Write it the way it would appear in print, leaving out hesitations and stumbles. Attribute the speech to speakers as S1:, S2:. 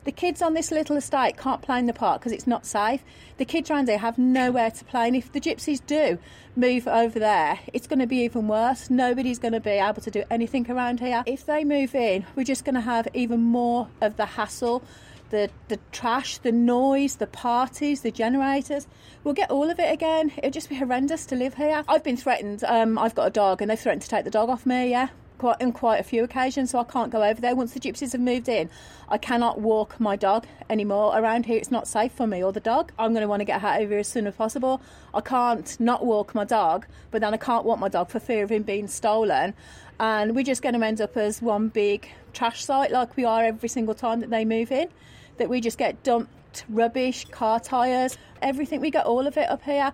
S1: The kids on this little estate can't play in the park because it's not safe. The kids around here have nowhere to play, and if the gypsies do move over there, it's going to be even worse. Nobody's going to be able to do anything around here. If they move in, we're just going to have even more of the hassle, the trash, the noise, the parties, the generators. We'll get all of it again. It'll just be horrendous to live here. I've been threatened. I've got a dog, and they've threatened to take the dog off me, yeah. Quite a few occasions, so I can't go over there. Once the gypsies have moved in, I cannot walk my dog anymore around here. It's not safe for me or the dog. I'm going to want to get out of here as soon as possible. I can't not walk my dog, but then I can't walk my dog for fear of him being stolen. And we're just going to end up as one big trash site like we are every single time that they move in, that we just get dumped rubbish, car tyres, everything. We get all of it up here.